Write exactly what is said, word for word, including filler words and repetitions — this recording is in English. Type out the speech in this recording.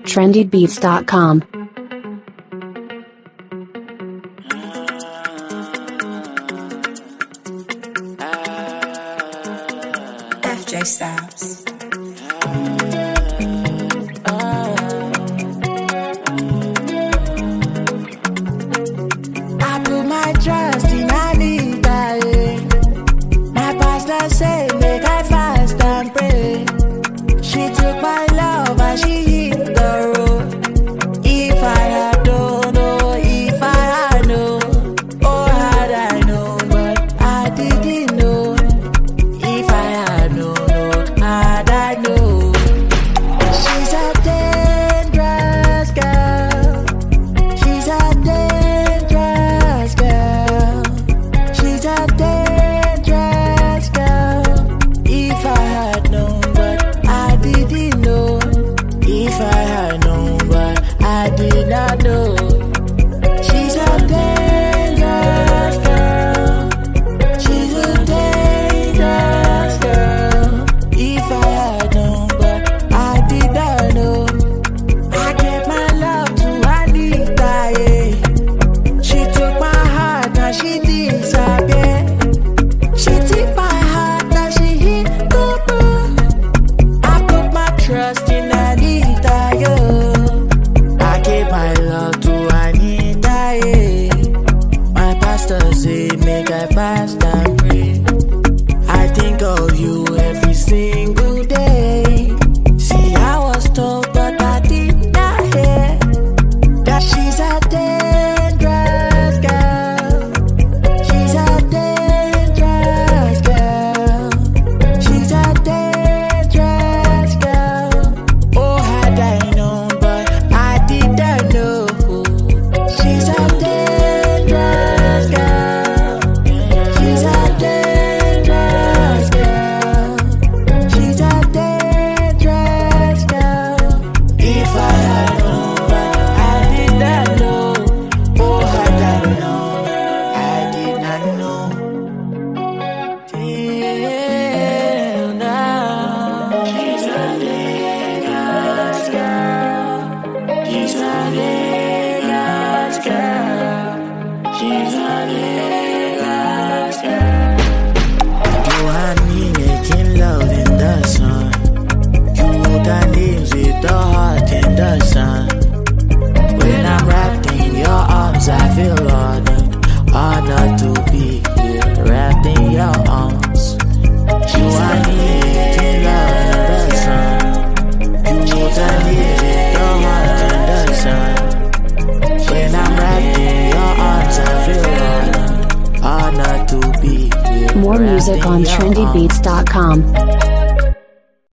trendy beats dot com. F J Styles. I put my trust in Anita, yeah. My pastor say make I fast and pray. She took my love and she hit the road. If I had known, oh, if I had known, oh, had I known, but I didn't know. If I had known, oh, had I known. She's a dangerous girl. She's a dangerous girl. She's a dangerous girl. If I had known, but I didn't know. If I had known, but I did not know. She's a dangerous girl. She's a dangerous girl. If I had known, but I did not know. I gave my love to Anita, yeah. She took my heart and she disappeared. She took my heart and she hit the road. I put my trust in Anita, yeah. I gave my love to Anita, yeah. My pastor say make I fast and pray. I think of you every single day. See, I was told, but I did not hear that she's a dangerous girl. She's a dangerous girl. She's a dangerous girl. Oh, had I known, but I didn't know. She's a dangerous girl. She's a dangerous girl. She's a dangerous girl. If I had known, but I did not know. Oh, had I known, I did not know. Till now, she's a dangerous girl. She's a dangerous girl. She's a dangerous girl. You and me making love in the sun. You got names with the heart in the sun. When I'm wrapped in your arms, I feel honored. Honored to be here, wrapped in your arms. You and me making love in the sun. You got names with the heart in the sun. When I'm wrapped in your arms, I feel honored. Honored to be here. More wrapped music in on your trendy arms. beats dot com.